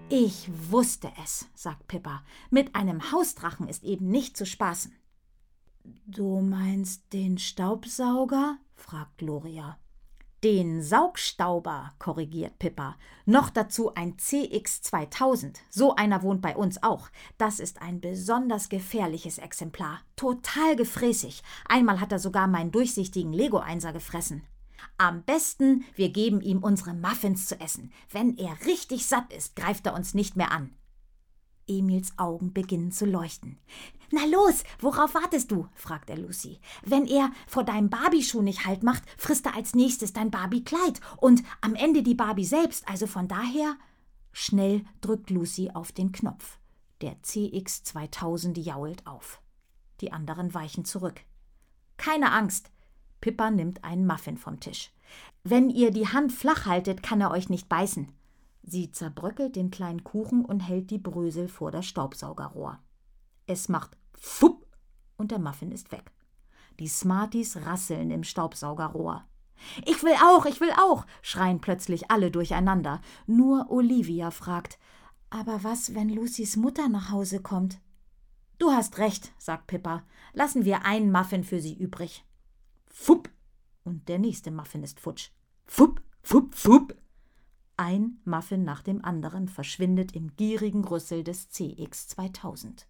»Ich wusste es«, sagt Pippa. »Mit einem Hausdrachen ist eben nicht zu spaßen.« »Du meinst den Staubsauger?«, fragt Gloria. »Den Saugstauber«, korrigiert Pippa. »Noch dazu ein CX-2000. So einer wohnt bei uns auch. Das ist ein besonders gefährliches Exemplar. Total gefräßig. Einmal hat er sogar meinen durchsichtigen Lego-Einser gefressen. Am besten, wir geben ihm unsere Muffins zu essen. Wenn er richtig satt ist, greift er uns nicht mehr an.« Emils Augen beginnen zu leuchten. »Na los, worauf wartest du?«, fragt er Lucy. »Wenn er vor deinem Barbie-Schuh nicht Halt macht, frisst er als nächstes dein Barbie-Kleid und am Ende die Barbie selbst, also von daher...« Schnell drückt Lucy auf den Knopf. Der CX-2000 jault auf. Die anderen weichen zurück. »Keine Angst«, Pippa nimmt einen Muffin vom Tisch. »Wenn ihr die Hand flach haltet, kann er euch nicht beißen.« Sie zerbröckelt den kleinen Kuchen und hält die Brösel vor das Staubsaugerrohr. Es macht Fupp und der Muffin ist weg. Die Smarties rasseln im Staubsaugerrohr. Ich will auch«, schreien plötzlich alle durcheinander. Nur Olivia fragt, »Aber was, wenn Lucys Mutter nach Hause kommt?« »Du hast recht«, sagt Pippa. »Lassen wir einen Muffin für sie übrig.« Fupp! Und der nächste Muffin ist futsch. Fupp, fupp, fupp! Ein Muffin nach dem anderen verschwindet im gierigen Rüssel des CX-2000.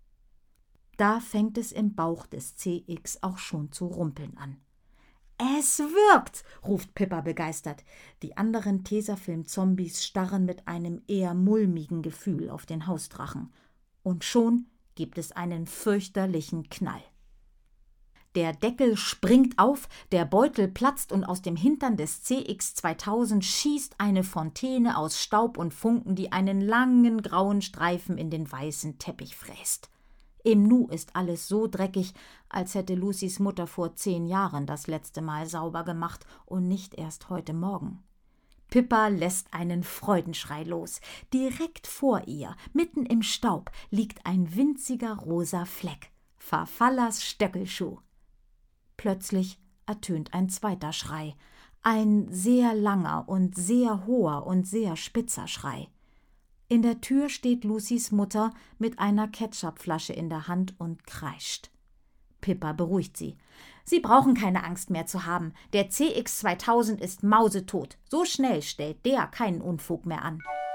Da fängt es im Bauch des CX auch schon zu rumpeln an. »Es wirkt«, ruft Pippa begeistert. Die anderen Tesafilm-Zombies starren mit einem eher mulmigen Gefühl auf den Hausdrachen. Und schon gibt es einen fürchterlichen Knall. Der Deckel springt auf, der Beutel platzt und aus dem Hintern des CX-2000 schießt eine Fontäne aus Staub und Funken, die einen langen grauen Streifen in den weißen Teppich fräst. Im Nu ist alles so dreckig, als hätte Lucys Mutter vor 10 Jahren das letzte Mal sauber gemacht und nicht erst heute Morgen. Pippa lässt einen Freudenschrei los. Direkt vor ihr, mitten im Staub, liegt ein winziger rosa Fleck. Farfallas Stöckelschuh. Plötzlich ertönt ein zweiter Schrei. Ein sehr langer und sehr hoher und sehr spitzer Schrei. In der Tür steht Lucys Mutter mit einer Ketchupflasche in der Hand und kreischt. Pippa beruhigt sie. Sie brauchen keine Angst mehr zu haben. Der CX-2000 ist mausetot. So schnell stellt der keinen Unfug mehr an.